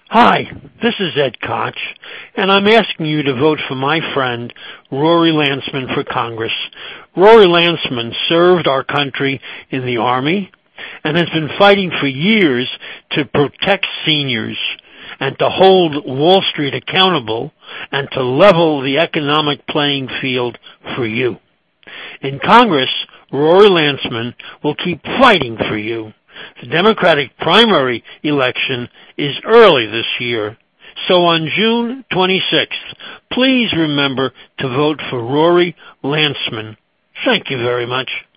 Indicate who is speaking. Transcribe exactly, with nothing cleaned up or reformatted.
Speaker 1: Hi, this is Ed Koch, and I'm asking you to vote for my friend Rory Lansman for Congress. Rory Lansman served our country in the Army and has been fighting for years to protect seniors and to hold Wall Street accountable and to level the economic playing field for you. In Congress, Rory Lansman will keep fighting for you. The Democratic primary election is early this year, so on June twenty-sixth, please remember to vote for Rory Lansman. Thank you very much.